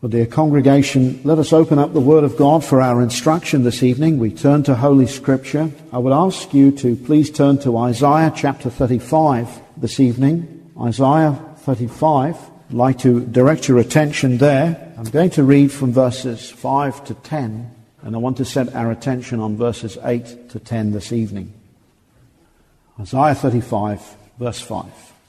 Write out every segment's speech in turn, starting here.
Well, dear congregation, let us open up the Word of God for our instruction this evening. We turn to Holy Scripture. I would ask you to please turn to Isaiah chapter 35 this evening. Isaiah 35. I'd like to direct your attention there. I'm going to read from verses 5 to 10, and I want to set our attention on verses 8 to 10 this evening. Isaiah 35, verse 5.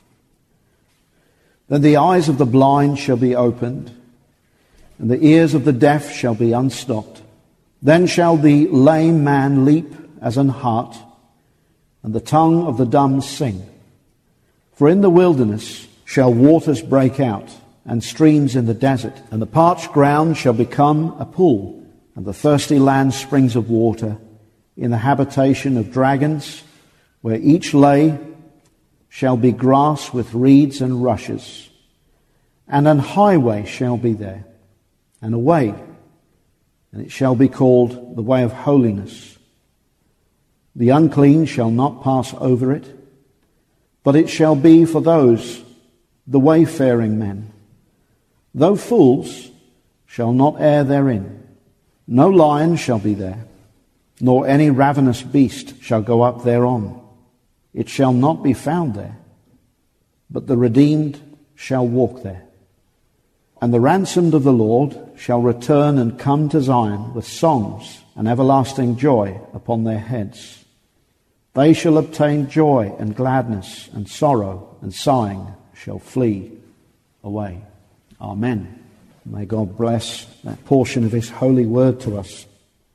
Then the eyes of the blind shall be opened, and the ears of the deaf shall be unstopped. Then shall the lame man leap as an hart, and the tongue of the dumb sing. For in the wilderness shall waters break out, and streams in the desert, and the parched ground shall become a pool, and the thirsty land springs of water. In the habitation of dragons, where each lay, shall be grass with reeds and rushes, and an highway shall be there, and a way, and it shall be called the way of holiness. The unclean shall not pass over it, but it shall be for those, the wayfaring men. Though fools shall not err therein. No lion shall be there, nor any ravenous beast shall go up thereon. It shall not be found there, but the redeemed shall walk there. And the ransomed of the Lord shall return and come to Zion with songs and everlasting joy upon their heads. They shall obtain joy and gladness, and sorrow and sighing shall flee away. Amen. May God bless that portion of His holy word to us.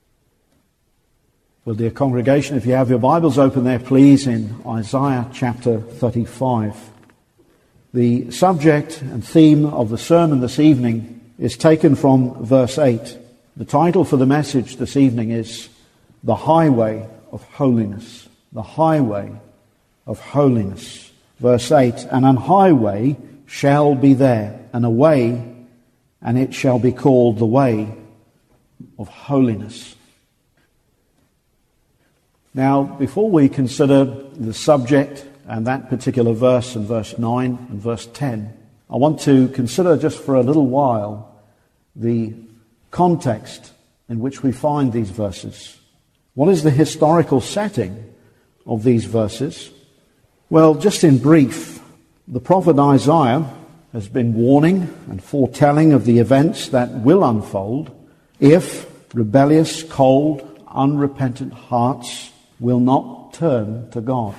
Well, dear congregation, if you have your Bibles open there, please, in Isaiah chapter 35. The subject and theme of the sermon this evening is taken from verse 8. The title for the message this evening is The Highway of Holiness. The Highway of Holiness. Verse 8, and an highway shall be there, and a way, and it shall be called the way of holiness. Now, before we consider the subject and that particular verse in verse 9 and verse 10, I want to consider just for a little while the context in which we find these verses. What is the historical setting of these verses? Well, just in brief, the prophet Isaiah has been warning and foretelling of the events that will unfold if rebellious, cold, unrepentant hearts will not turn to God.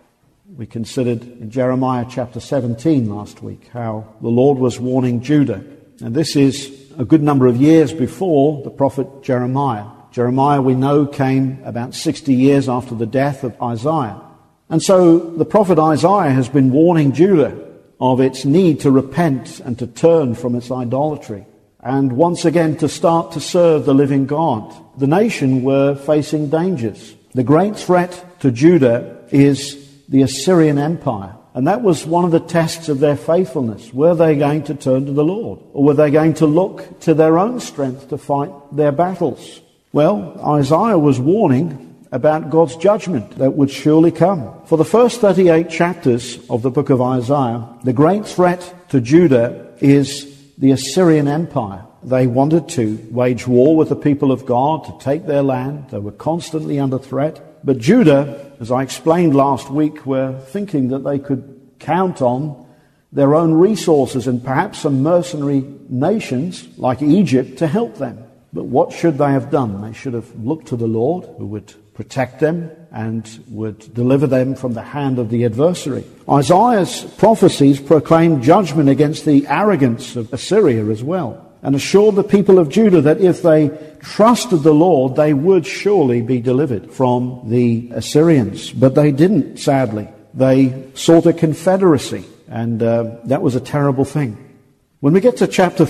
We considered in Jeremiah chapter 17 last week how the Lord was warning Judah. And this is a good number of years before the prophet Jeremiah. Jeremiah, we know, came about 60 years after the death of Isaiah. And so the prophet Isaiah has been warning Judah of its need to repent and to turn from its idolatry, and once again to start to serve the living God. The nation were facing dangers. The great threat to Judah is the Assyrian Empire. And that was one of the tests of their faithfulness. Were they going to turn to the Lord? Or were they going to look to their own strength to fight their battles? Well, Isaiah was warning about God's judgment that would surely come. For the first 38 chapters of the book of Isaiah, the great threat to Judah is the Assyrian Empire. They wanted to wage war with the people of God, to take their land. They were constantly under threat. But Judah, as I explained last week, were thinking that they could count on their own resources and perhaps some mercenary nations like Egypt to help them. But what should they have done? They should have looked to the Lord, who would protect them and would deliver them from the hand of the adversary. Isaiah's prophecies proclaimed judgment against the arrogance of Assyria as well, and assured the people of Judah that if they trusted the Lord, they would surely be delivered from the Assyrians. But they didn't, sadly. They sought a confederacy, and that was a terrible thing. When we get to chapter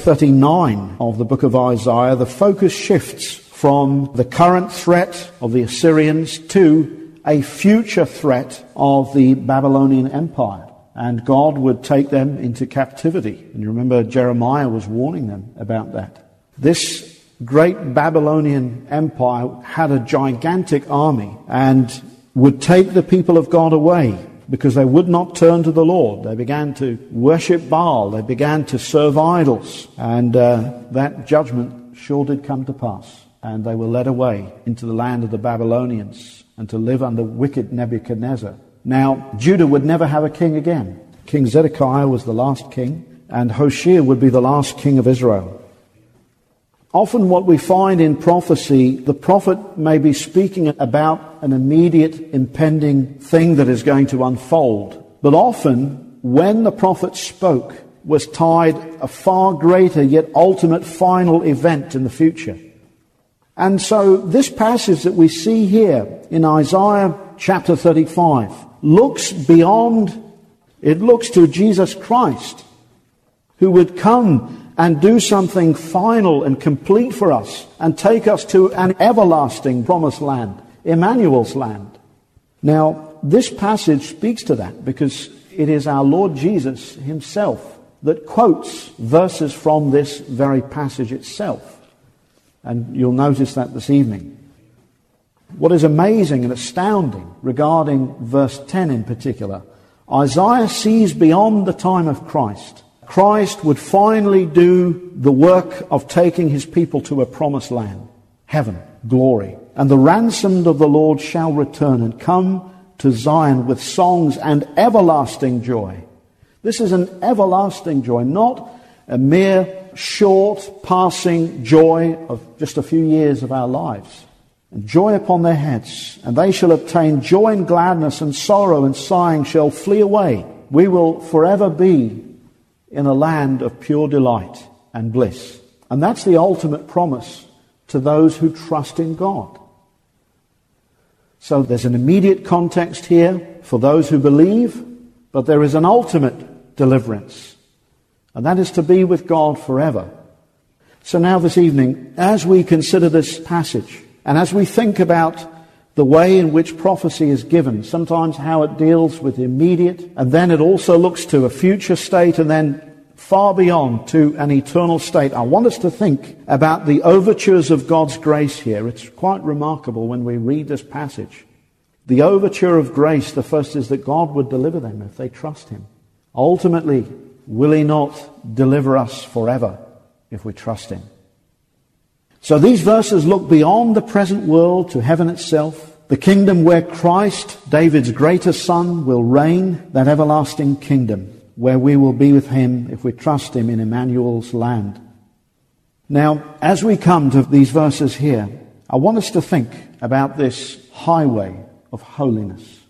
39 of the book of Isaiah, the focus shifts from the current threat of the Assyrians to a future threat of the Babylonian Empire. And God would take them into captivity. And you remember Jeremiah was warning them about that. This great Babylonian Empire had a gigantic army and would take the people of God away. because they would not turn to the Lord. They began to worship Baal. They began to serve idols. And that judgment sure did come to pass. And they were led away into the land of the Babylonians and to live under wicked Nebuchadnezzar. Now, Judah would never have a king again. King Zedekiah was the last king, and Hoshea would be the last king of Israel. Often what we find in prophecy, the prophet may be speaking about an immediate impending thing that is going to unfold. But often, when the prophet spoke, was tied a far greater yet ultimate final event in the future. And so this passage that we see here in Isaiah chapter 35 looks beyond, it looks to Jesus Christ, who would come and do something final and complete for us and take us to an everlasting promised land, Emmanuel's land. Now, this passage speaks to that because it is our Lord Jesus himself that quotes verses from this very passage itself. And you'll notice that this evening. What is amazing and astounding regarding verse 10 in particular, Isaiah sees beyond the time of Christ. Christ would finally do the work of taking his people to a promised land, heaven, glory. And the ransomed of the Lord shall return and come to Zion with songs and everlasting joy. This is an everlasting joy, not a mere short passing joy of just a few years of our lives. And joy upon their heads, and they shall obtain joy and gladness, and sorrow and sighing shall flee away. We will forever be in a land of pure delight and bliss. And that's the ultimate promise to those who trust in God. So there's an immediate context here for those who believe, but there is an ultimate deliverance, and that is to be with God forever. So now this evening, as we consider this passage, and as we think about the way in which prophecy is given, sometimes how it deals with the immediate, and then it also looks to a future state, and then far beyond to an eternal state. I want us to think about the overtures of God's grace here. It's quite remarkable when we read this passage. The overture of grace, the first is that God would deliver them if they trust him. Ultimately, will he not deliver us forever if we trust him? So these verses look beyond the present world to heaven itself, the kingdom where Christ, David's greater son, will reign, that everlasting kingdom where we will be with him if we trust him in Emmanuel's land. Now, as we come to these verses here, I want us to think about this highway of holiness.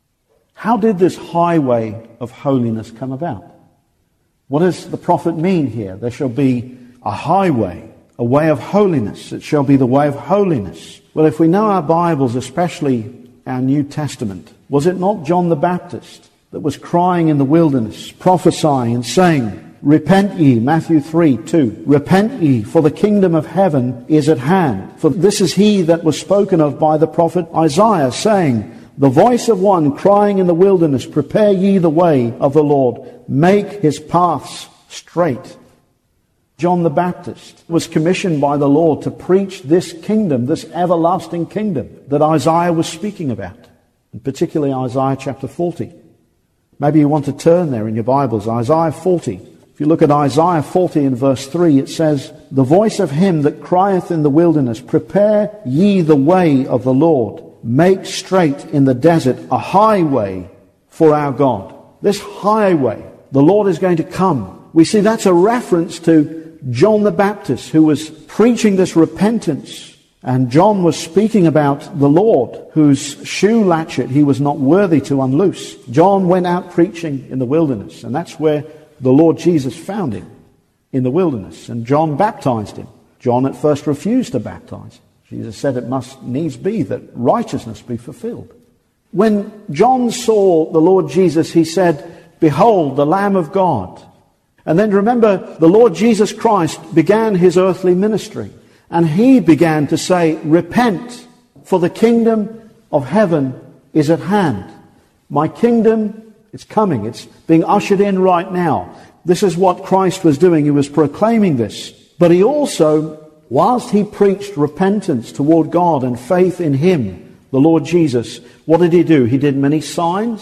How did this highway of holiness come about? What does the prophet mean here? There shall be a highway, a way of holiness. It shall be the way of holiness. Well, if we know our Bibles, especially our New Testament, was it not John the Baptist that was crying in the wilderness, prophesying and saying, "Repent ye," Matthew 3:2, "Repent ye, for the kingdom of heaven is at hand. For this is he that was spoken of by the prophet Isaiah, saying, the voice of one crying in the wilderness, prepare ye the way of the Lord, make his paths straight." John the Baptist was commissioned by the Lord to preach this kingdom, this everlasting kingdom that Isaiah was speaking about, and particularly Isaiah chapter 40. Maybe you want to turn there in your Bibles, Isaiah 40. If you look at Isaiah 40 in verse 3, it says, "The voice of him that crieth in the wilderness, prepare ye the way of the Lord, make straight in the desert a highway for our God." This highway, the Lord is going to come. We see that's a reference to John the Baptist, who was preaching this repentance. And John was speaking about the Lord, whose shoe latchet he was not worthy to unloose. John went out preaching in the wilderness, and that's where the Lord Jesus found him, in the wilderness. And John baptized him. John at first refused to baptize. Jesus said it must needs be that righteousness be fulfilled. When John saw the Lord Jesus, he said, "Behold, the Lamb of God." And then remember, the Lord Jesus Christ began his earthly ministry. And he began to say, "Repent, for the kingdom of heaven is at hand." My kingdom, it's coming. It's being ushered in right now. This is what Christ was doing. He was proclaiming this. But he also, whilst he preached repentance toward God and faith in him, the Lord Jesus, what did he do? He did many signs,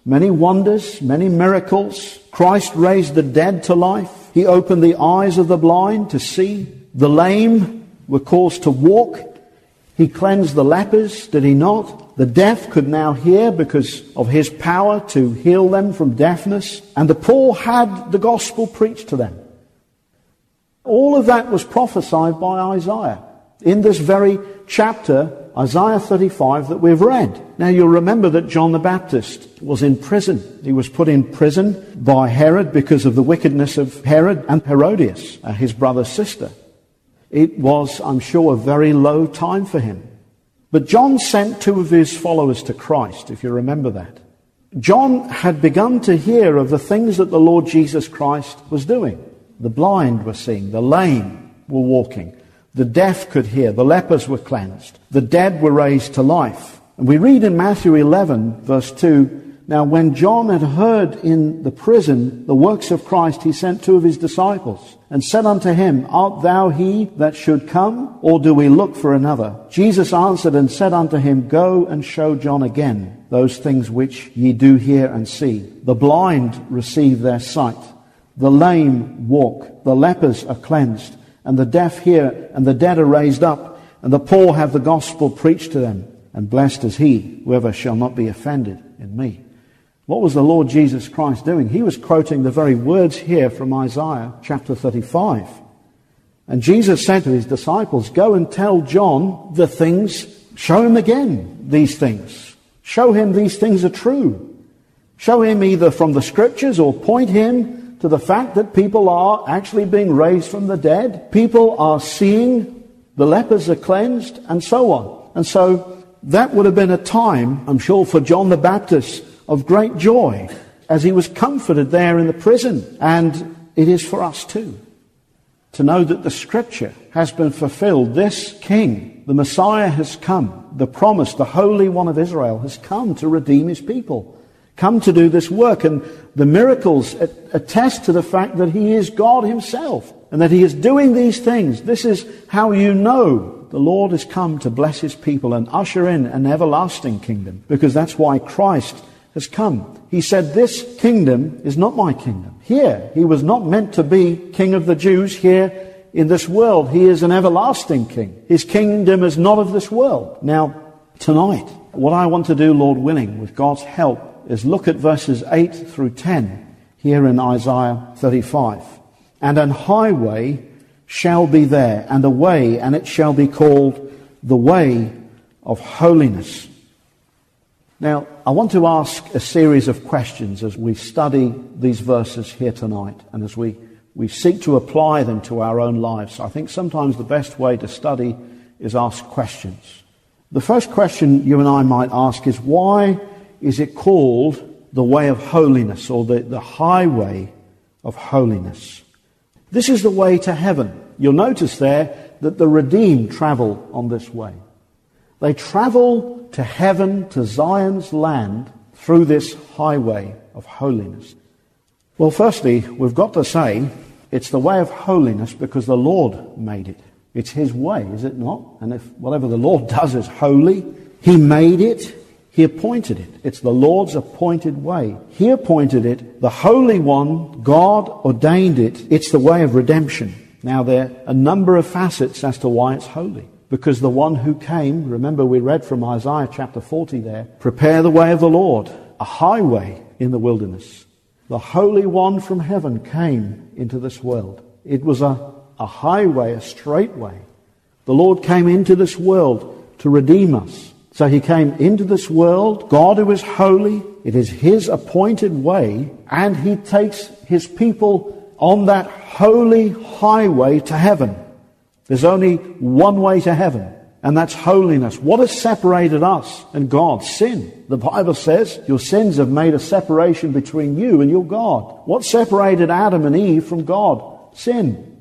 many wonders, many miracles. Christ raised the dead to life. He opened the eyes of the blind to see. The lame were caused to walk. He cleansed the lepers, did he not? The deaf could now hear because of his power to heal them from deafness. And the poor had the gospel preached to them. All of that was prophesied by Isaiah in this very chapter, Isaiah 35, that we've read. Now you'll remember that John the Baptist was in prison. He was put in prison by Herod because of the wickedness of Herod and Herodias, his brother's sister. It was, I'm sure, a very low time for him. But John sent 2 of his followers to Christ, if you remember that. John had begun to hear of the things that the Lord Jesus Christ was doing. The blind were seeing, the lame were walking, the deaf could hear, the lepers were cleansed, the dead were raised to life. And we read in Matthew 11, verse 2, now when John had heard in the prison the works of Christ, he sent 2 of his disciples and said unto him, art thou he that should come, or do we look for another? Jesus answered and said unto him, go and show John again those things which ye do hear and see. The blind receive their sight, the lame walk, the lepers are cleansed, and the deaf hear, and the dead are raised up, and the poor have the gospel preached to them. And blessed is he, whoever shall not be offended in me. What was the Lord Jesus Christ doing? He was quoting the very words here from Isaiah chapter 35. And Jesus said to his disciples, go and tell John the things, show him again these things. Show him these things are true. Show him either from the scriptures or point him to the fact that people are actually being raised from the dead. People are seeing, the lepers are cleansed, and so on. And so that would have been a time, I'm sure, for John the Baptist of great joy as he was comforted there in the prison. And it is for us too, to know that the scripture has been fulfilled. This King, the Messiah, has come. The promise, the Holy One of Israel, has come to redeem his people, come to do this work. And the miracles attest to the fact that he is God himself and that he is doing these things. This is how you know the Lord has come to bless his people and usher in an everlasting kingdom, because that's why Christ has come. He said, this kingdom is not my kingdom. Here, he was not meant to be king of the Jews here in this world. He is an everlasting king. His kingdom is not of this world. Now, tonight, what I want to do, Lord willing, with God's help, is look at verses 8 through 10 here in Isaiah 35. And an highway shall be there, and a way, and it shall be called the way of holiness. Now, I want to ask a series of questions as we study these verses here tonight, and as we seek to apply them to our own lives. I think sometimes the best way to study is ask questions. The first question you and I might ask is, why is it called the way of holiness, or the highway of holiness? This is the way to heaven. You'll notice there that the redeemed travel on this way. They travel to heaven, to Zion's land, through this highway of holiness. Well, firstly, we've got to say it's the way of holiness because the Lord made it. It's his way, is it not? And if whatever the Lord does is holy, he made it, he appointed it. It's the Lord's appointed way. He appointed it. The Holy One, God ordained it. It's the way of redemption. Now, there are a number of facets as to why it's holy. Because the one who came, remember we read from Isaiah chapter 40 there, prepare the way of the Lord, a highway in the wilderness. The Holy One from heaven came into this world. It was a highway, a straight way. The Lord came into this world to redeem us. So he came into this world, God who is holy, it is his appointed way, and he takes his people on that holy highway to heaven. There's only one way to heaven, and that's holiness. What has separated us and God? Sin. The Bible says your sins have made a separation between you and your God. What separated Adam and Eve from God? Sin.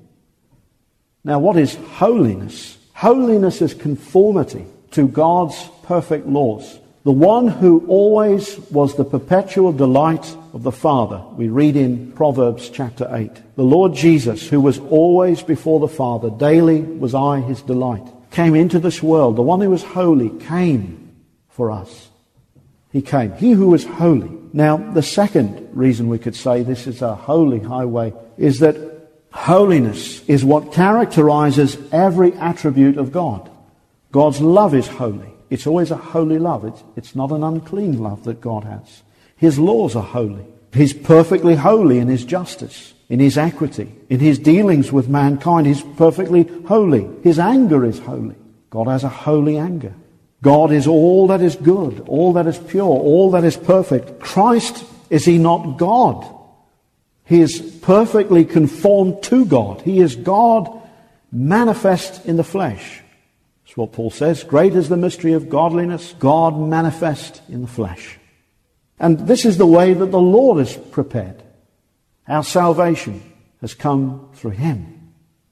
Now, what is holiness? Holiness is conformity to God's perfect laws. The one who always was the perpetual delight of the Father. We read in Proverbs chapter 8. The Lord Jesus, who was always before the Father, daily was I his delight, came into this world. The one who was holy came for us. He came. He who is holy. Now, the second reason we could say this is a holy highway is that holiness is what characterizes every attribute of God. God's love is holy. It's always a holy love. It's not an unclean love that God has. His laws are holy. He's perfectly holy in His justice, in His equity, in His dealings with mankind. He's perfectly holy. His anger is holy. God has a holy anger. God is all that is good, all that is pure, all that is perfect. Christ, is He not God? He is perfectly conformed to God. He is God manifest in the flesh. That's what Paul says. Great is the mystery of godliness, God manifest in the flesh. And this is the way that the Lord is prepared. Our salvation has come through Him.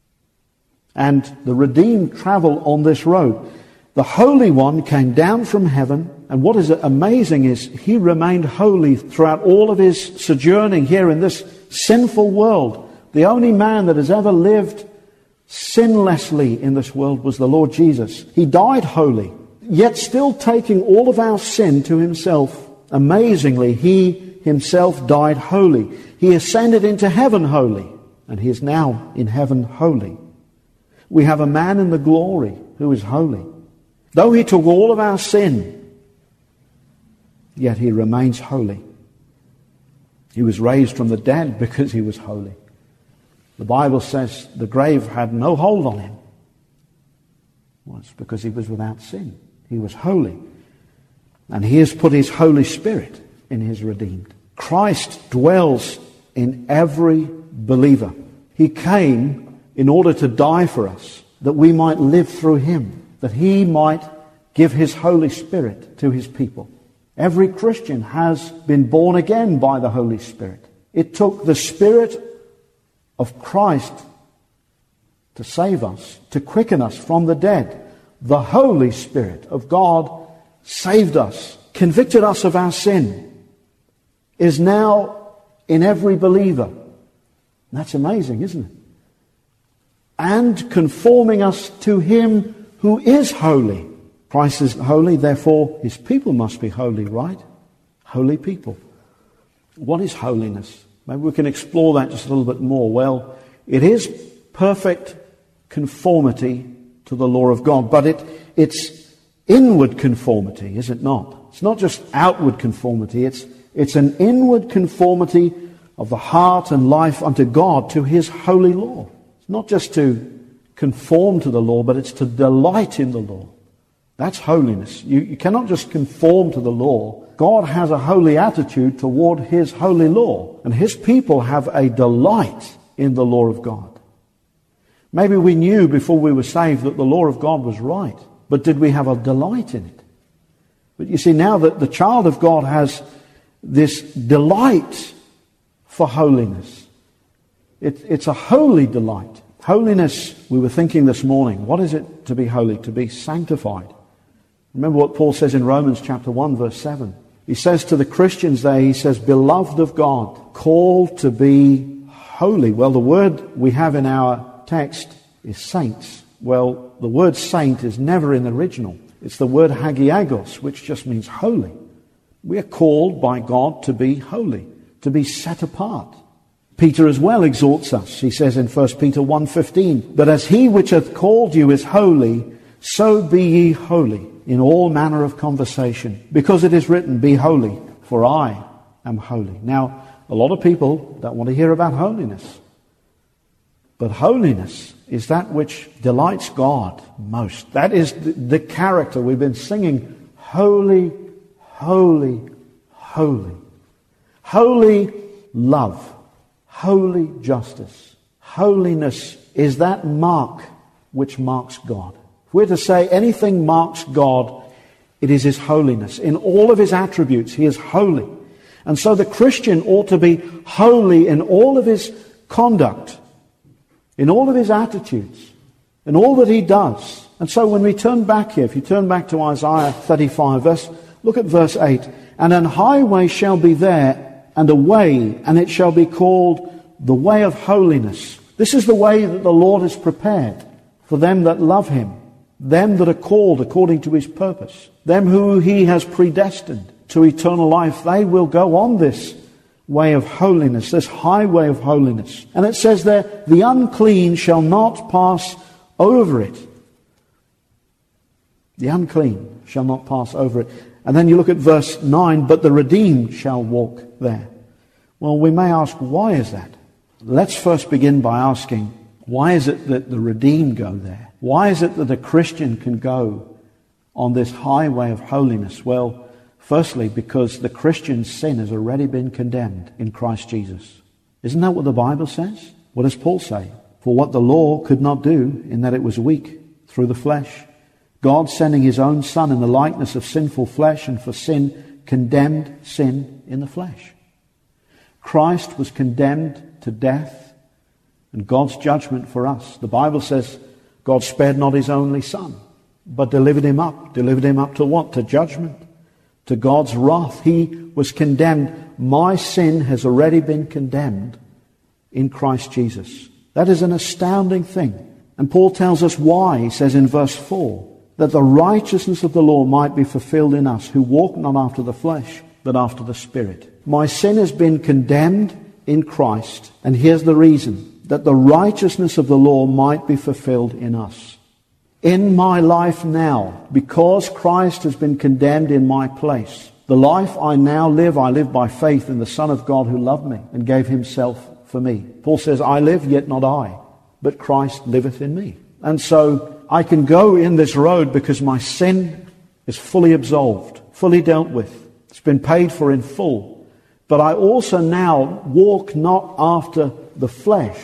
And the redeemed travel on this road. The Holy One came down from heaven, and what is amazing is He remained holy throughout all of His sojourning here in this sinful world. The only man that has ever lived sinlessly in this world was the Lord Jesus. He died holy, yet still taking all of our sin to Himself. Amazingly, He Himself died holy. He ascended into heaven holy, and He is now in heaven holy. We have a man in the glory who is holy. Though He took all of our sin, yet He remains holy. He was raised from the dead because He was holy. The Bible says the grave had no hold on Him. Well, it's because He was without sin. He was holy. And He has put His Holy Spirit in His redeemed. Christ dwells in every believer. He came in order to die for us, that we might live through Him, that He might give His Holy Spirit to His people. Every Christian has been born again by the Holy Spirit. It took the Spirit of Christ to save us, to quicken us from the dead. The Holy Spirit of God saved us, convicted us of our sin, is now in every believer. That's amazing, isn't it? And conforming us to Him who is holy. Christ is holy, therefore His people must be holy, right? Holy people. What is holiness? Maybe we can explore that just a little bit more. Well, it is perfect conformity to the law of God, but it's inward conformity, is it not? It's not just outward conformity, it's an inward conformity of the heart and life unto God, to His holy law. It's not just to conform to the law, but it's to delight in the law. That's holiness. You cannot just conform to the law. God has a holy attitude toward His holy law, and His people have a delight in the law of God. Maybe we knew before we were saved that the law of God was right, but did we have a delight in it? But you see, now that the child of God has this delight for holiness, it's a holy delight. Holiness, we were thinking this morning, what is it to be holy? To be sanctified. Remember what Paul says in Romans chapter 1 verse 7. He says to the Christians there, he says, beloved of God, called to be holy. Well, the word we have in our text is saints. Well, the word saint is never in the original. It's the word hagiagos, which just means holy. We are called by God to be holy, to be set apart. Peter as well exhorts us. He says in 1 Peter 1:15, but as He which hath called you is holy, so be ye holy in all manner of conversation, because it is written, be holy, for I am holy. Now, a lot of people don't want to hear about holiness. But holiness is that which delights God most. That is the character. We've been singing, holy, holy, holy. Holy love, holy justice. Holiness is that mark which marks God. If we're to say anything marks God, it is His holiness. In all of His attributes, He is holy. And so the Christian ought to be holy in all of his conduct, in all of his attitudes, in all that he does. And so when we turn back here, if you turn back to Isaiah 35, look at verse 8. And an highway shall be there, and a way, and it shall be called the way of holiness. This is the way that the Lord has prepared for them that love Him, them that are called according to His purpose, them who He has predestined. to eternal life, they will go on this way of holiness, this highway of holiness. And it says there, the unclean shall not pass over it. The unclean shall not pass over it. And then you look at verse 9, but the redeemed shall walk there. Well, we may ask, why is that? Let's first begin by asking, why is it that the redeemed go there? Why is it that a Christian can go on this highway of holiness? Well, firstly, because the Christian's sin has already been condemned in Christ Jesus. Isn't that what the Bible says? What does Paul say? For what the law could not do, in that it was weak through the flesh, God sending his own Son in the likeness of sinful flesh, and for sin, condemned sin in the flesh. Christ was condemned to death and God's judgment for us. The Bible says God spared not his only Son, but delivered him up. Delivered him up to what? To judgment, to God's wrath. He was condemned. My sin has already been condemned in Christ Jesus. That is an astounding thing. And Paul tells us why. He says in verse 4, that the righteousness of the law might be fulfilled in us, who walk not after the flesh, but after the Spirit. My sin has been condemned in Christ, and here's the reason, that the righteousness of the law might be fulfilled in us. In my life now, because Christ has been condemned in my place, the life I now live, I live by faith in the Son of God who loved me and gave himself for me. Paul says, I live, yet not I, but Christ liveth in me. And so I can go in this road because my sin is fully absolved, fully dealt with. It's been paid for in full. But I also now walk not after the flesh,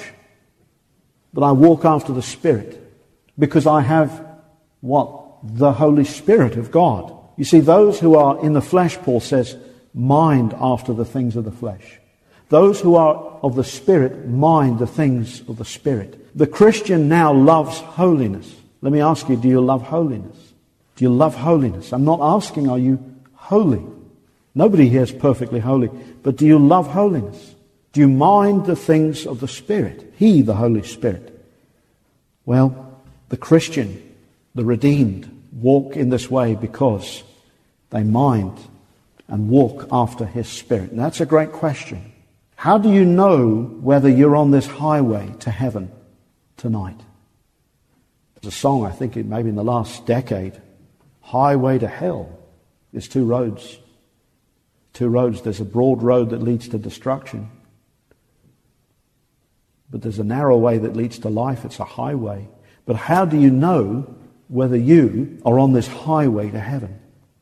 but I walk after the Spirit. Because I have what? The Holy Spirit of God. You see, those who are in the flesh, Paul says, mind after the things of the flesh. Those who are of the Spirit mind the things of the Spirit. The Christian now loves holiness. Let me ask you, do you love holiness? Do you love holiness? I'm not asking, are you holy? Nobody here is perfectly holy. But do you love holiness? Do you mind the things of the Spirit? He, the Holy Spirit. Well, the Christian, the redeemed, walk in this way because they mind and walk after his Spirit. And that's a great question. How do you know whether you're on this highway to heaven tonight? There's a song, I think maybe in the last decade, Highway to Hell. There's two roads. Two roads. There's a broad road that leads to destruction. But there's a narrow way that leads to life. It's a highway. But how do you know whether you are on this highway to heaven?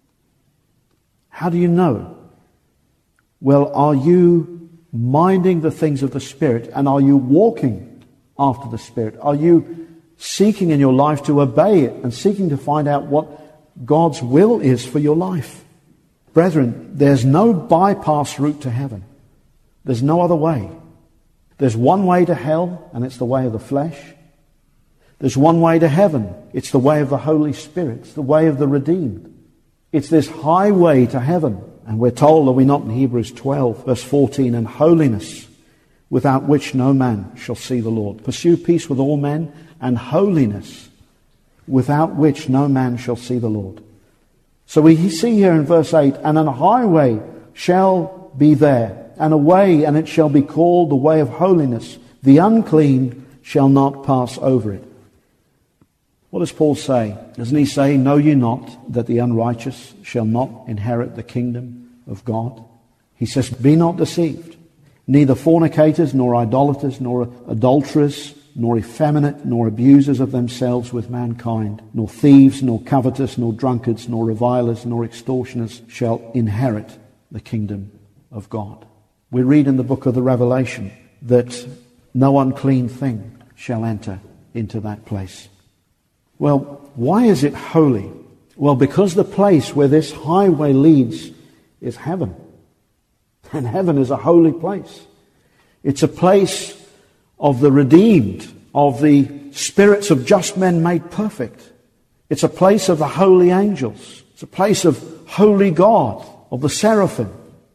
How do you know? Well, are you minding the things of the Spirit? And are you walking after the Spirit? Are you seeking in your life to obey it and seeking to find out what God's will is for your life? Brethren, there's no bypass route to heaven. There's no other way. There's one way to hell, and it's the way of the flesh. There's one way to heaven. It's the way of the Holy Spirit. It's the way of the redeemed. It's this highway to heaven. And we're told, are we not, in Hebrews 12, verse 14, and holiness, without which no man shall see the Lord. Pursue peace with all men, and holiness, without which no man shall see the Lord. So we see here in verse 8, and an highway shall be there, and a way, and it shall be called the way of holiness. The unclean shall not pass over it. What does Paul say? Doesn't he say, know ye not that the unrighteous shall not inherit the kingdom of God? He says, be not deceived. Neither fornicators, nor idolaters, nor adulterers, nor effeminate, nor abusers of themselves with mankind, nor thieves, nor covetous, nor drunkards, nor revilers, nor extortioners shall inherit the kingdom of God. We read in the book of the Revelation that no unclean thing shall enter into that place. Well, why is it holy? Well, because the place where this highway leads is heaven. And heaven is a holy place. It's a place of the redeemed, of the spirits of just men made perfect. It's a place of the holy angels. It's a place of holy God, of the seraphim.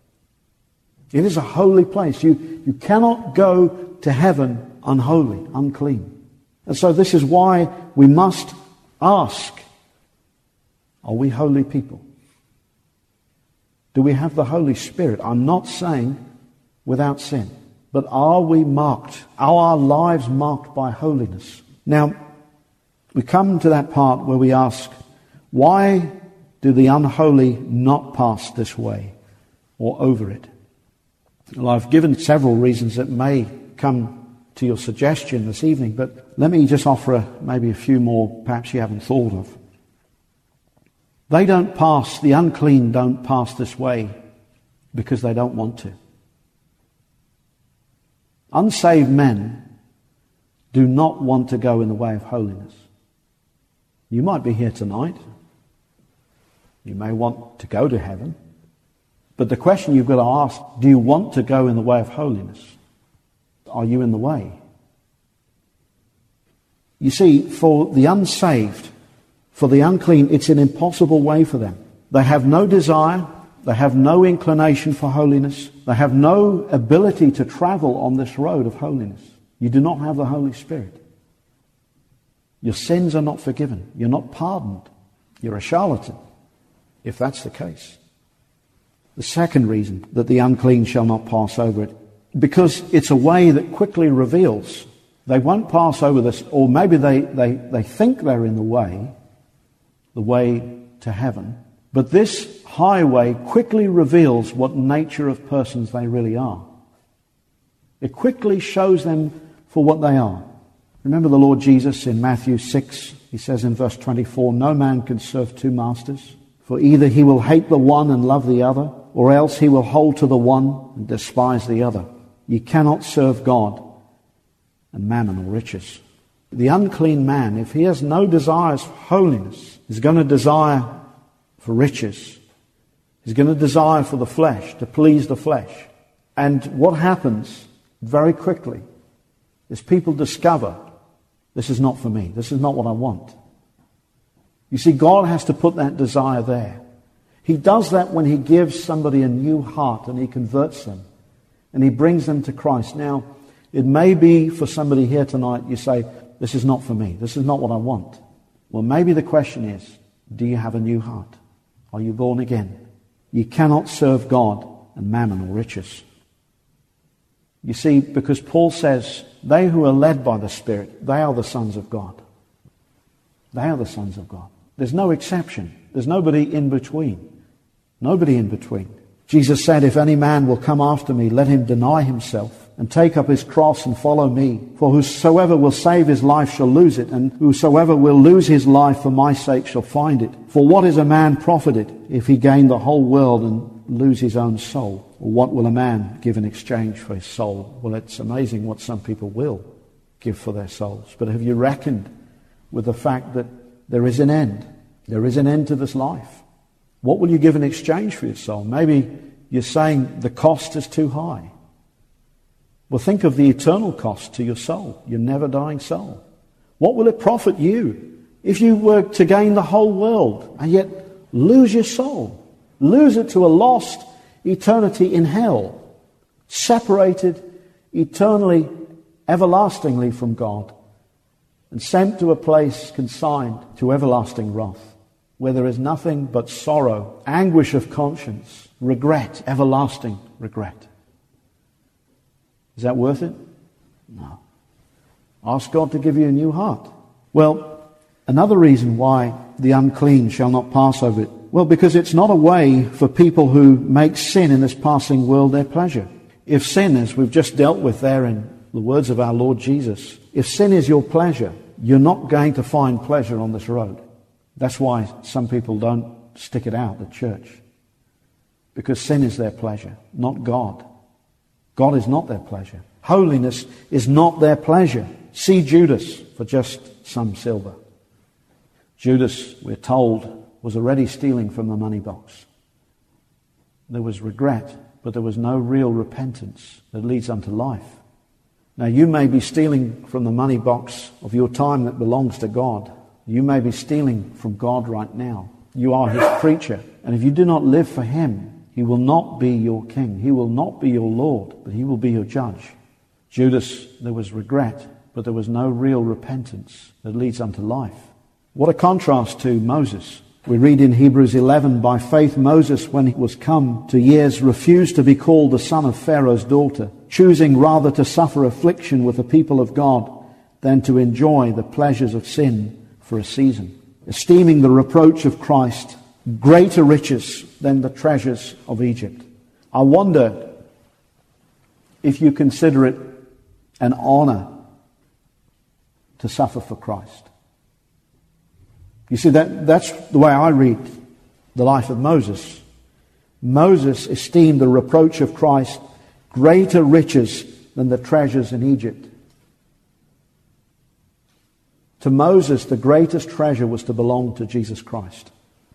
It is a holy place. You cannot go to heaven unholy, unclean. And so this is why we must ask, are we holy people? Do we have the Holy Spirit? I'm not saying without sin. But are we marked? Are our lives marked by holiness? Now, we come to that part where we ask, why do the unholy not pass this way or over it? Well, I've given several reasons that may come to your suggestion this evening, but let me just offer maybe a few more perhaps you haven't thought of. They don't pass, the unclean don't pass this way because they don't want to. Unsaved men do not want to go in the way of holiness. You might be here tonight. You may want to go to heaven. But the question you've got to ask, do you want to go in the way of holiness? Are you in the way? You see, for the unsaved, for the unclean, it's an impossible way for them. They have no desire. They have no inclination for holiness. They have no ability to travel on this road of holiness. You do not have the Holy Spirit. Your sins are not forgiven. You're not pardoned. You're a charlatan, if that's the case. The second reason that the unclean shall not pass over it, because it's a way that quickly reveals. They won't pass over this, or maybe they think they're in the way to heaven. But this highway quickly reveals what nature of persons they really are. It quickly shows them for what they are. Remember the Lord Jesus in Matthew 6, he says in verse 24, "No man can serve two masters, for either he will hate the one and love the other, or else he will hold to the one and despise the other. You cannot serve God and mammon or riches." The unclean man, if he has no desires for holiness, is going to desire for riches. He's going to desire for the flesh, to please the flesh. And what happens very quickly is people discover, this is not for me. This is not what I want. You see, God has to put that desire there. He does that when he gives somebody a new heart and he converts them and he brings them to Christ. Now, it may be for somebody here tonight, you say, this is not for me. This is not what I want. Well, maybe the question is, do you have a new heart? Are you born again? You cannot serve God and mammon or riches. You see, because Paul says, they who are led by the Spirit, they are the sons of God. They are the sons of God. There's no exception. There's nobody in between. Nobody in between. Jesus said, if any man will come after me, let him deny himself and take up his cross and follow me. For whosoever will save his life shall lose it, and whosoever will lose his life for my sake shall find it. For what is a man profited if he gain the whole world and lose his own soul? Or what will a man give in exchange for his soul? Well, it's amazing what some people will give for their souls. But have you reckoned with the fact that there is an end? There is an end to this life. What will you give in exchange for your soul? Maybe you're saying the cost is too high. Well, think of the eternal cost to your soul, your never-dying soul. What will it profit you if you were to gain the whole world and yet lose your soul? Lose it to a lost eternity in hell, separated eternally, everlastingly from God, and sent to a place consigned to everlasting wrath, where there is nothing but sorrow, anguish of conscience, regret, everlasting regret. Is that worth it? No. Ask God to give you a new heart. Well, another reason why the unclean shall not pass over it, well, because it's not a way for people who make sin in this passing world their pleasure. If sin, as we've just dealt with there in the words of our Lord Jesus, if sin is your pleasure, you're not going to find pleasure on this road. That's why some people don't stick it out at church. Because sin is their pleasure, not God. God is not their pleasure. Holiness is not their pleasure. See Judas for just some silver. Judas, we're told, was already stealing from the money box. There was regret, but there was no real repentance that leads unto life. Now, you may be stealing from the money box of your time that belongs to God. You may be stealing from God right now. You are his creature. And if you do not live for him, he will not be your king. He will not be your Lord, but he will be your judge. Judas, there was regret, but there was no real repentance that leads unto life. What a contrast to Moses. We read in Hebrews 11, by faith Moses, when he was come to years, refused to be called the son of Pharaoh's daughter, choosing rather to suffer affliction with the people of God than to enjoy the pleasures of sin for a season, esteeming the reproach of Christ greater riches than the treasures of Egypt. I wonder if you consider it an honor to suffer for Christ. You see, that's the way I read the life of Moses. Moses esteemed the reproach of Christ greater riches than the treasures in Egypt. To Moses, the greatest treasure was to belong to Jesus Christ.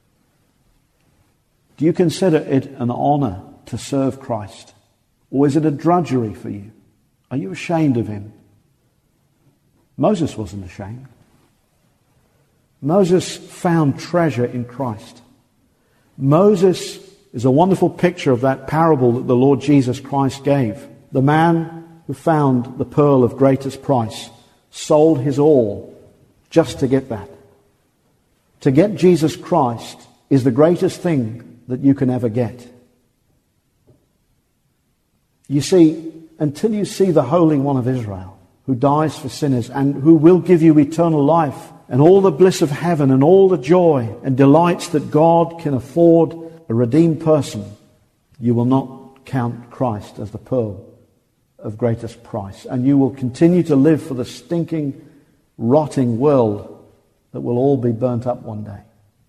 Do you consider it an honor to serve Christ? Or is it a drudgery for you? Are you ashamed of him? Moses wasn't ashamed. Moses found treasure in Christ. Moses is a wonderful picture of that parable that the Lord Jesus Christ gave. The man who found the pearl of greatest price sold his all just to get that. To get Jesus Christ is the greatest thing that you can ever get. You see, until you see the Holy One of Israel, who dies for sinners and who will give you eternal life and all the bliss of heaven and all the joy and delights that God can afford a redeemed person, you will not count Christ as the pearl of greatest price. And you will continue to live for the stinking, rotting world that will all be burnt up one day.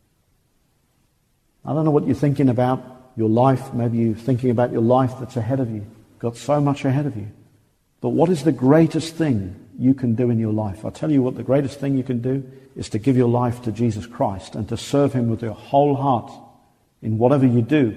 I don't know what you're thinking about your life. Maybe you're thinking about your life that's ahead of you. Got so much ahead of you. But what is the greatest thing you can do in your life? I'll tell you what the greatest thing you can do is to give your life to Jesus Christ and to serve him with your whole heart in whatever you do.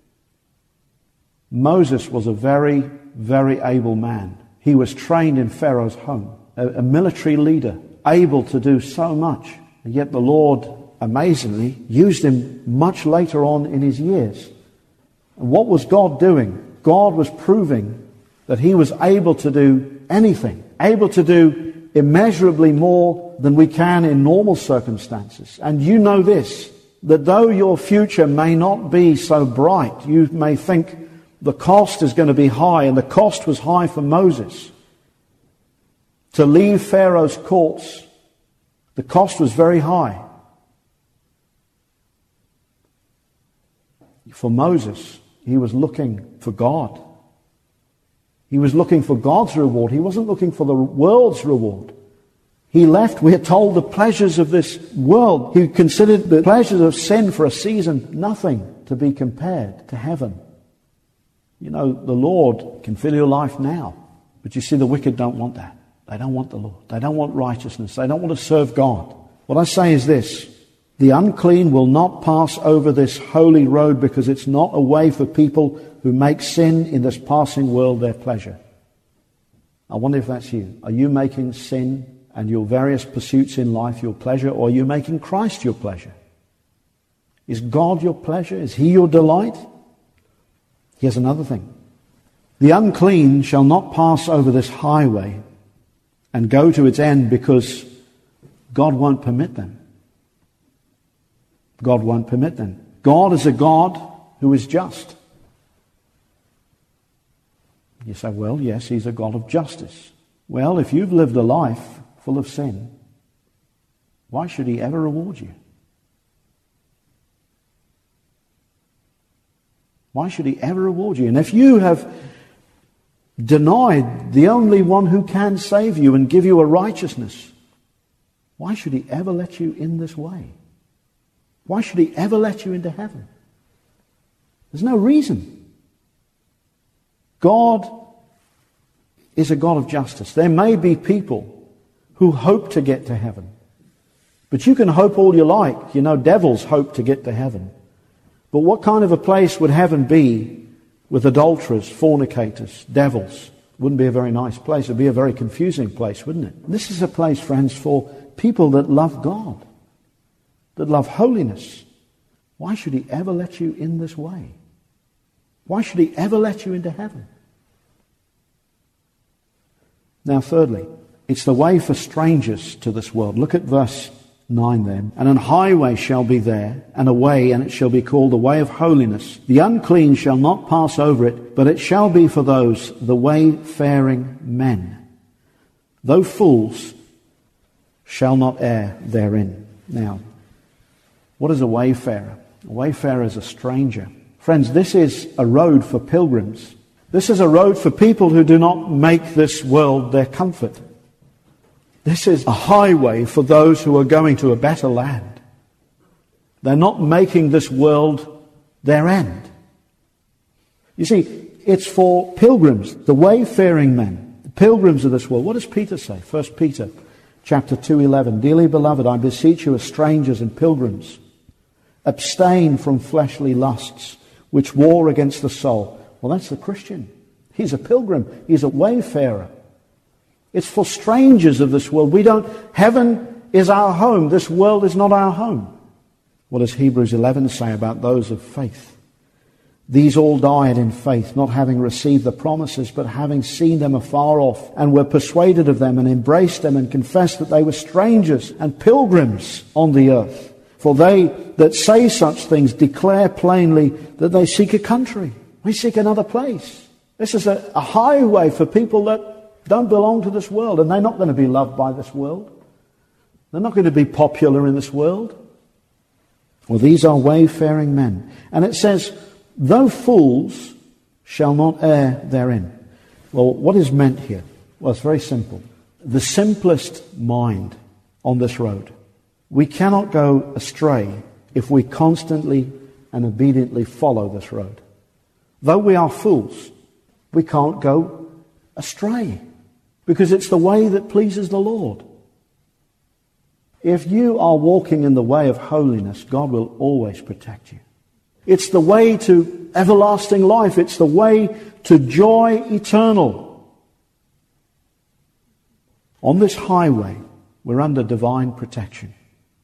Moses was a very, very able man. He was trained in Pharaoh's home, a military leader, able to do so much. And yet the Lord, amazingly, used him much later on in his years. And what was God doing? God was proving that he was able to do anything, able to do immeasurably more than we can in normal circumstances. And you know this, that though your future may not be so bright, you may think the cost is going to be high, and the cost was high for Moses. To leave Pharaoh's courts, the cost was very high. For Moses, he was looking for God. He was looking for God's reward. He wasn't looking for the world's reward. He left, we're told, the pleasures of this world. He considered the pleasures of sin for a season nothing to be compared to heaven. You know, the Lord can fill your life now. But you see, the wicked don't want that. They don't want the Lord. They don't want righteousness. They don't want to serve God. What I say is this: the unclean will not pass over this holy road, because it's not a way for people who make sin in this passing world their pleasure. I wonder if that's you. Are you making sin and your various pursuits in life your pleasure, or are you making Christ your pleasure? Is God your pleasure? Is he your delight? Here's another thing. The unclean shall not pass over this highway and go to its end, because God won't permit them. God won't permit them. God is a God who is just. You say, well, yes, he's a God of justice. Well, if you've lived a life full of sin, why should he ever reward you? Why should he ever reward you? And if you have denied the only one who can save you and give you a righteousness, why should he ever let you in this way? Why should he ever let you into heaven? There's no reason. God is a God of justice. There may be people who hope to get to heaven. But you can hope all you like. You know, devils hope to get to heaven. But what kind of a place would heaven be with adulterers, fornicators, devils? Wouldn't be a very nice place. It would be a very confusing place, wouldn't it? This is a place, friends, for people that love God, that love holiness. Why should he ever let you in this way? Why should he ever let you into heaven? Now, thirdly, it's the way for strangers to this world. Look at verse 9 then. And an highway shall be there, and a way, and it shall be called the way of holiness. The unclean shall not pass over it, but it shall be for those, the wayfaring men. Though fools shall not err therein. Now, what is a wayfarer? A wayfarer is a stranger. Friends, this is a road for pilgrims. This is a road for people who do not make this world their comfort. This is a highway for those who are going to a better land. They're not making this world their end. You see, it's for pilgrims, the wayfaring men, the pilgrims of this world. What does Peter say? 1 Peter chapter 2:11. Dearly beloved, I beseech you as strangers and pilgrims, abstain from fleshly lusts which war against the soul. Well, that's the Christian. He's a pilgrim. He's a wayfarer. It's for strangers of this world. Heaven is our home. This world is not our home. What does Hebrews 11 say about those of faith? These all died in faith, not having received the promises, but having seen them afar off, and were persuaded of them, and embraced them, and confessed that they were strangers and pilgrims on the earth. For they that say such things declare plainly that they seek a country. We seek another place. This is a highway for people that don't belong to this world, and they're not going to be loved by this world. They're not going to be popular in this world. Well, these are wayfaring men. And it says, though fools shall not err therein. Well, what is meant here? Well, it's very simple. The simplest mind on this road. We cannot go astray if we constantly and obediently follow this road. Though we are fools, we can't go astray, because it's the way that pleases the Lord. If you are walking in the way of holiness, God will always protect you. It's the way to everlasting life. It's the way to joy eternal. On this highway, we're under divine protection.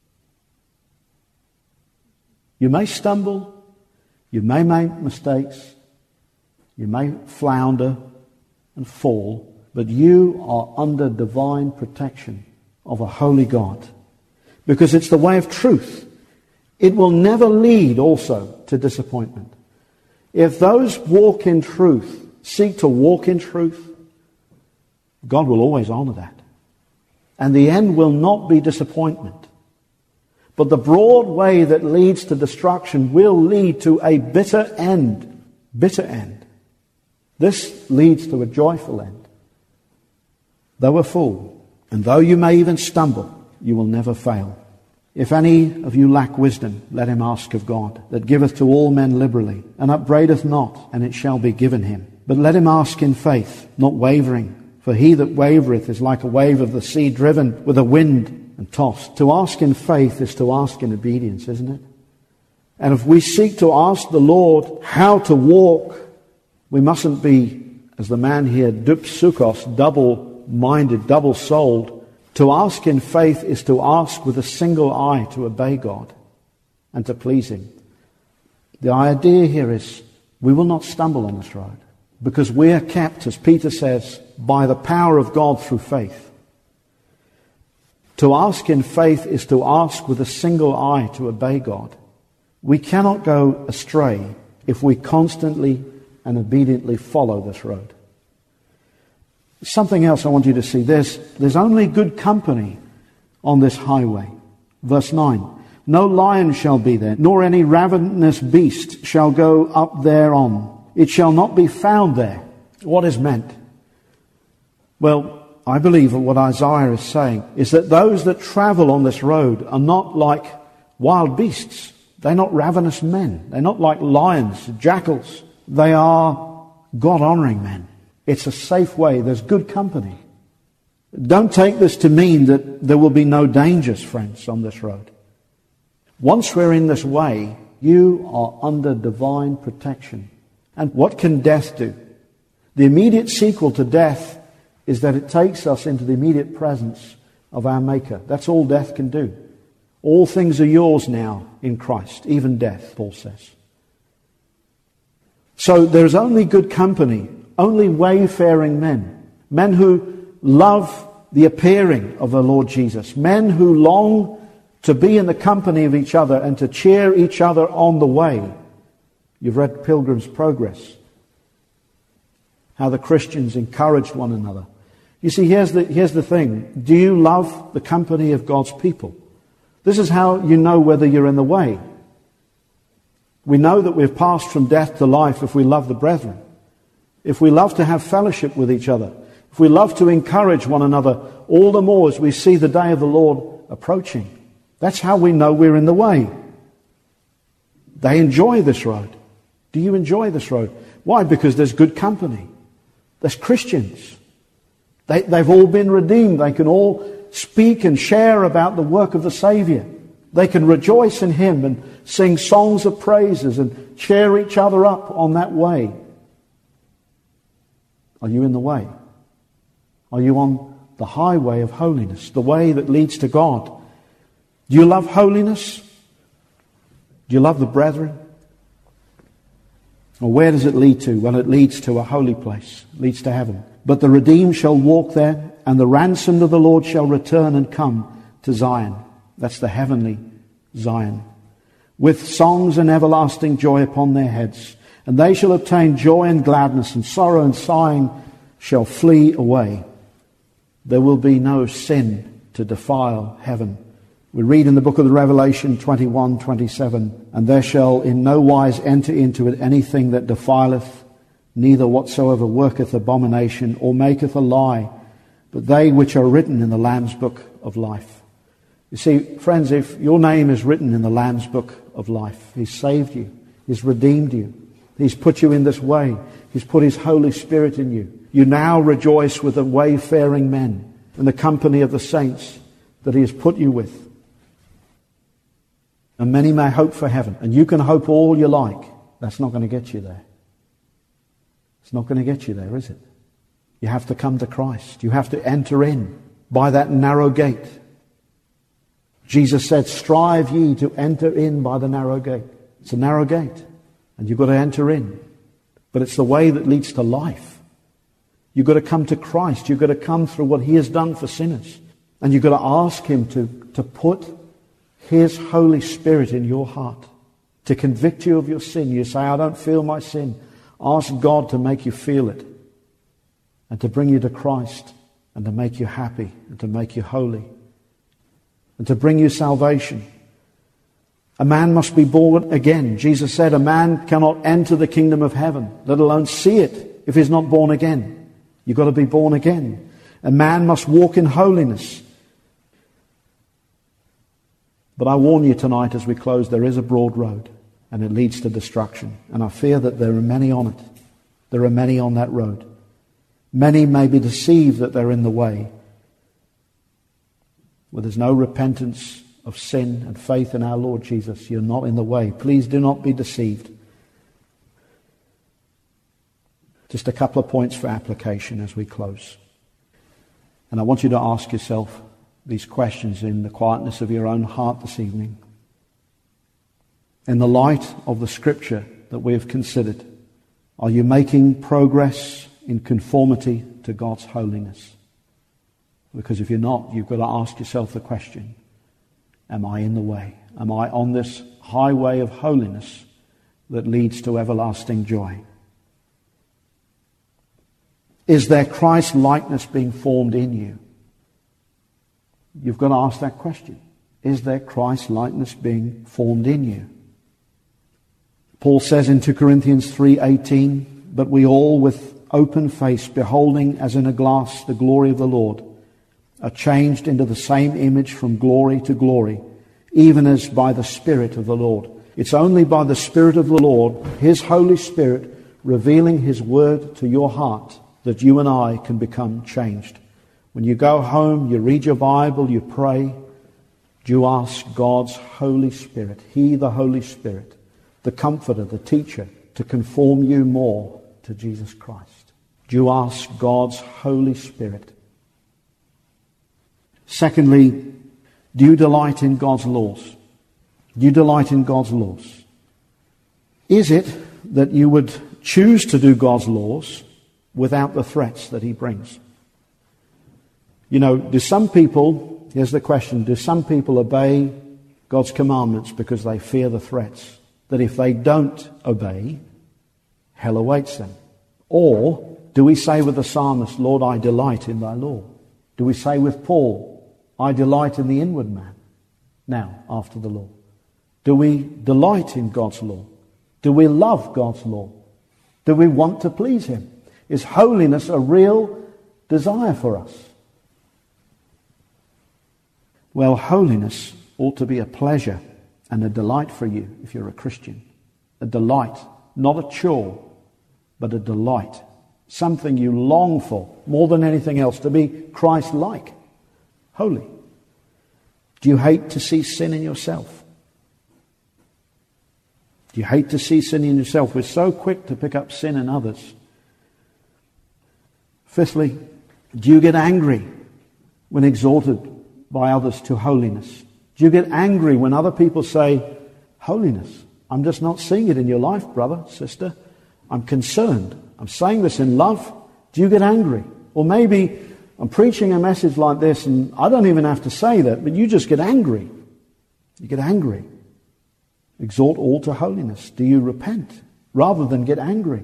You may stumble, you may make mistakes, you may flounder and fall, but you are under divine protection of a holy God, because it's the way of truth. It will never lead also to disappointment. If those walk in truth, seek to walk in truth, God will always honor that. And the end will not be disappointment. But the broad way that leads to destruction will lead to a bitter end. Bitter end. This leads to a joyful end. Though a fool, and though you may even stumble, you will never fail. If any of you lack wisdom, let him ask of God, that giveth to all men liberally, and upbraideth not, and it shall be given him. But let him ask in faith, not wavering. For he that wavereth is like a wave of the sea, driven with a wind and tossed. To ask in faith is to ask in obedience, isn't it? And if we seek to ask the Lord how to walk, we mustn't be, as the man here, dupsukos, double-minded, double-souled. To ask in faith is to ask with a single eye to obey God and to please him. The idea here is we will not stumble on this road, because we are kept, as Peter says, by the power of God through faith. To ask in faith is to ask with a single eye to obey God. We cannot go astray if we constantly and obediently follow this road. Something else I want you to see. There's only good company on this highway. Verse 9. No lion shall be there, nor any ravenous beast shall go up thereon. It shall not be found there. What is meant? Well, I believe that what Isaiah is saying is that those that travel on this road are not like wild beasts. They're not ravenous men. They're not like lions, jackals. They are God-honoring men. It's a safe way. There's good company. Don't take this to mean that there will be no dangers, friends, on this road. Once we're in this way, you are under divine protection. And what can death do? The immediate sequel to death is that it takes us into the immediate presence of our Maker. That's all death can do. All things are yours now in Christ, even death, Paul says. So there's only good company, only wayfaring men, men who love the appearing of the Lord Jesus, men who long to be in the company of each other and to cheer each other on the way. You've read Pilgrim's Progress, how the Christians encouraged one another. You see, here's the thing. Do you love the company of God's people? This is how you know whether you're in the way. We know that we've passed from death to life if we love the brethren. If we love to have fellowship with each other. If we love to encourage one another, all the more as we see the day of the Lord approaching. That's how we know we're in the way. They enjoy this road. Do you enjoy this road? Why? Because there's good company. There's Christians. They've all been redeemed. They can all speak and share about the work of the Saviour. They can rejoice in Him and sing songs of praises and cheer each other up on that way. Are you in the way? Are you on the highway of holiness, the way that leads to God? Do you love holiness? Do you love the brethren? Well, where does it lead to? Well, it leads to a holy place. It leads to heaven. But the redeemed shall walk there, and the ransomed of the Lord shall return and come to Zion. That's the heavenly Zion. With songs and everlasting joy upon their heads. And they shall obtain joy and gladness, and sorrow and sighing shall flee away. There will be no sin to defile heaven. We read in the book of the Revelation 21:27, and there shall in no wise enter into it anything that defileth, neither whatsoever worketh abomination or maketh a lie, but they which are written in the Lamb's book of life. You see, friends, if your name is written in the Lamb's book of life, He's saved you, He's redeemed you, He's put you in this way, He's put His Holy Spirit in you. You now rejoice with the wayfaring men and the company of the saints that He has put you with. And many may hope for heaven. And you can hope all you like. That's not going to get you there. It's not going to get you there, is it? You have to come to Christ. You have to enter in by that narrow gate. Jesus said, strive ye to enter in by the narrow gate. It's a narrow gate. And you've got to enter in. But it's the way that leads to life. You've got to come to Christ. You've got to come through what He has done for sinners. And you've got to ask Him to put His Holy Spirit in your heart, to convict you of your sin. You say, I don't feel my sin. Ask God to make you feel it, and to bring you to Christ, and to make you happy, and to make you holy, and to bring you salvation. A man must be born again. Jesus said a man cannot enter the kingdom of heaven, let alone see it, if he's not born again. You've got to be born again. A man must walk in holiness. But I warn you tonight as we close, there is a broad road, and it leads to destruction. And I fear that there are many on it. There are many on that road. Many may be deceived that they're in the way, where there's no repentance of sin and faith in our Lord Jesus. You're not in the way. Please do not be deceived. Just a couple of points for application as we close. And I want you to ask yourself these questions in the quietness of your own heart this evening. In the light of the Scripture that we have considered, are you making progress in conformity to God's holiness? Because if you're not, you've got to ask yourself the question, am I in the way? Am I on this highway of holiness that leads to everlasting joy? Is there Christ likeness being formed in you? You've got to ask that question. Is there Christ likeness being formed in you? Paul says in 2 Corinthians 3:18, but we all with open face, beholding as in a glass the glory of the Lord, are changed into the same image from glory to glory, even as by the Spirit of the Lord. It's only by the Spirit of the Lord, His Holy Spirit, revealing His word to your heart, that you and I can become changed. When you go home, you read your Bible, you pray, you ask God's Holy Spirit, He, the Holy Spirit, the Comforter, the Teacher, to conform you more to Jesus Christ. You ask God's Holy Spirit. Secondly, do you delight in God's laws? Do you delight in God's laws? Is it that you would choose to do God's laws without the threats that He brings? You know, do some people, here's the question, do some people obey God's commandments because they fear the threats that if they don't obey, hell awaits them? Or do we say with the psalmist, Lord, I delight in thy law? Do we say with Paul, I delight in the inward man, now, after the law? Do we delight in God's law? Do we love God's law? Do we want to please him? Is holiness a real desire for us? Well, holiness ought to be a pleasure and a delight for you if you're a Christian. A delight, not a chore, but a delight. Something you long for more than anything else, to be Christ-like, holy. Do you hate to see sin in yourself? Do you hate to see sin in yourself? We're so quick to pick up sin in others. Fifthly, do you get angry when exhorted by others to holiness? Do you get angry when other people say, holiness? I'm just not seeing it in your life, brother, sister. I'm concerned. I'm saying this in love. Do you get angry? Or maybe I'm preaching a message like this and I don't even have to say that, but you just get angry. You get angry. Exhort all to holiness. Do you repent rather than get angry?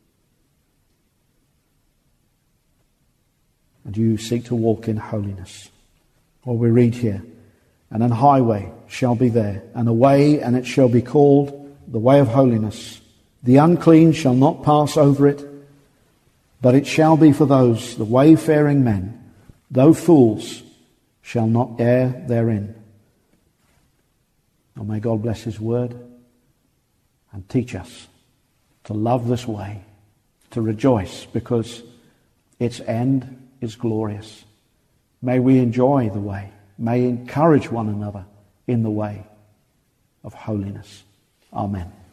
And do you seek to walk in holiness? Well, we read here, and an highway shall be there, and a way, and it shall be called the way of holiness. The unclean shall not pass over it, but it shall be for those, the wayfaring men, though fools, shall not err therein. Oh, may God bless his word and teach us to love this way, to rejoice because its end is glorious. May we enjoy the way. May encourage one another in the way of holiness. Amen.